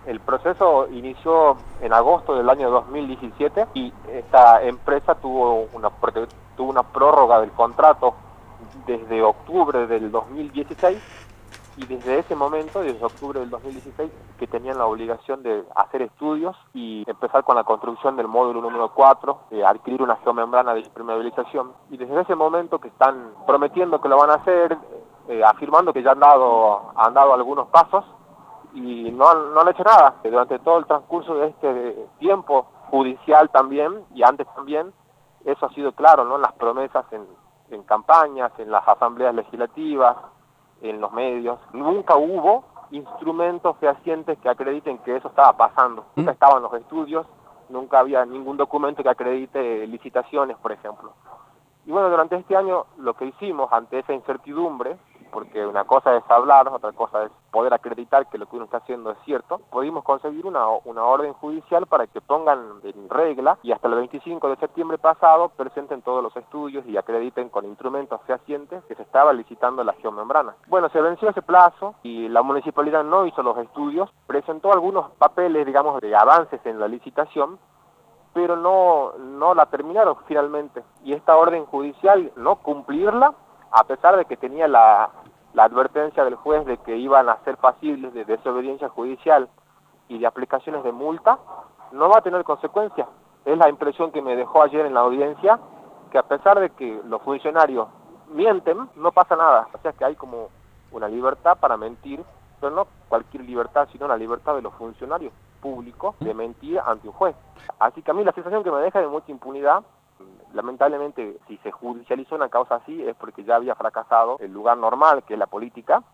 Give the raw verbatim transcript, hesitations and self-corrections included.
El proceso inició en agosto del año dos mil diecisiete y esta empresa tuvo una, tuvo una prórroga del contrato desde octubre del dos mil dieciséis y desde ese momento, desde octubre del dos mil dieciséis, que tenían la obligación de hacer estudios y empezar con la construcción del módulo número cuatro, de adquirir una geomembrana de impermeabilización. Y desde ese momento que están prometiendo que lo van a hacer, eh, afirmando que ya han dado, han dado algunos pasos, y no han, no han hecho nada. Durante todo el transcurso de este tiempo judicial también, y antes también, eso ha sido claro, ¿no? En las promesas, en, en campañas, en las asambleas legislativas, en los medios. Nunca hubo instrumentos fehacientes que acrediten que eso estaba pasando. Nunca estaban los estudios, nunca había ningún documento que acredite licitaciones, por ejemplo. Y bueno, durante este año lo que hicimos ante esa incertidumbre, porque una cosa es hablar, otra cosa es poder acreditar que lo que uno está haciendo es cierto, pudimos conseguir una, una orden judicial para que pongan en regla y hasta el veinticinco de septiembre pasado presenten todos los estudios y acrediten con instrumentos fehacientes que se estaba licitando la geomembrana. Bueno, se venció ese plazo y la municipalidad no hizo los estudios, presentó algunos papeles, digamos, de avances en la licitación, pero no, no la terminaron finalmente. Y esta orden judicial, no cumplirla, a pesar de que tenía la, la advertencia del juez de que iban a ser pasibles de desobediencia judicial y de aplicaciones de multa, no va a tener consecuencias. Es la impresión que me dejó ayer en la audiencia, que a pesar de que los funcionarios mienten, no pasa nada. O sea que hay como una libertad para mentir, pero no cualquier libertad, sino la libertad de los funcionarios públicos de mentir ante un juez. Así que a mí la sensación que me deja es de mucha impunidad. Lamentablemente, si se judicializó una causa así es porque ya había fracasado el lugar normal, que es la política,